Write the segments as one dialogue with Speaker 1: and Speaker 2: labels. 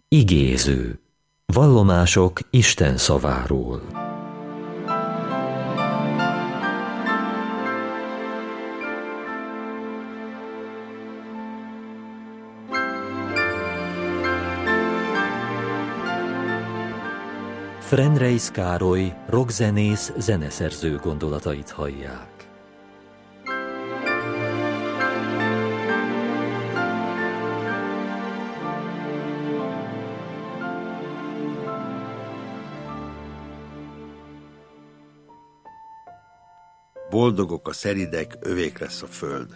Speaker 1: Igéző. Vallomások Isten szaváról. Frenreis Károly, rockzenész, zeneszerző gondolatait hallják.
Speaker 2: Boldogok a szeridek, övék lesz a föld.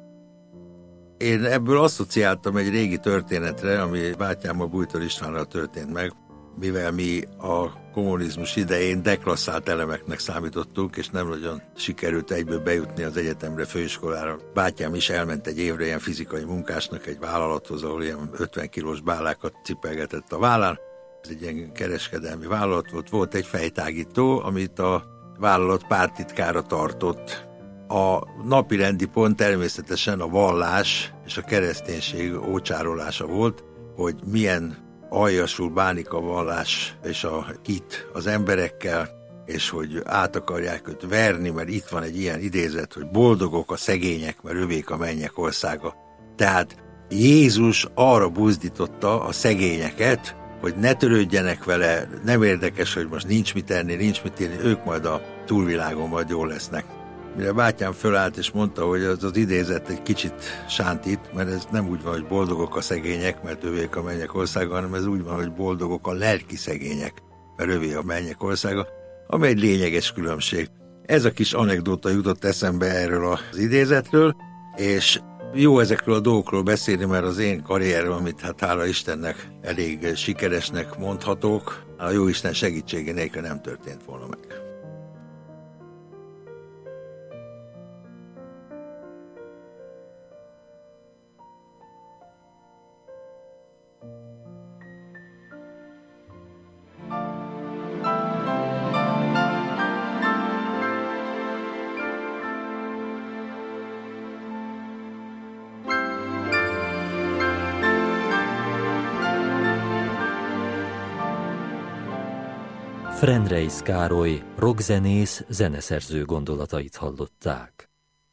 Speaker 2: Én ebből asszociáltam egy régi történetre, ami bátyámmal, Bújtor Istvánnal történt meg, mivel mi a kommunizmus idején deklasszált elemeknek számítottunk, és nem nagyon sikerült egyből bejutni az egyetemre, főiskolára. Bátyám is elment egy évre ilyen fizikai munkásnak egy vállalathoz, ahol ilyen 50 kilós bálákat cipelgetett a vállán. Ez egy ilyen kereskedelmi vállalat volt egy fejtágító, amit a vállalat párttitkára tartott. A napirendi pont természetesen a vallás és a kereszténység ócsárolása volt, hogy milyen aljasul bánik a vallás és a hit az emberekkel, és hogy át akarják őt verni, mert itt van egy ilyen idézet, hogy boldogok a szegények, mert övék a mennyek országa. Tehát Jézus arra buzdította a szegényeket, hogy ne törődjenek vele, nem érdekes, hogy most nincs mit enni, nincs mit írni, ők majd a túlvilágon majd jól lesznek. Mire bátyám fölállt és mondta, hogy az idézet egy kicsit sántít, mert ez nem úgy van, hogy boldogok a szegények, mert övék a mennyek országa, hanem ez úgy van, hogy boldogok a lelki szegények, mert övé a mennyek országa, ami egy lényeges különbség. Ez a kis anekdóta jutott eszembe erről az idézetről, és jó ezekről a dolgokról beszélni, mert az én karrierem, amit hát hála Istennek elég sikeresnek mondhatók, a Jóisten segítsége nélkül nem történt volna meg.
Speaker 1: Frenreis Károly, rockzenész, zeneszerző gondolatait hallották.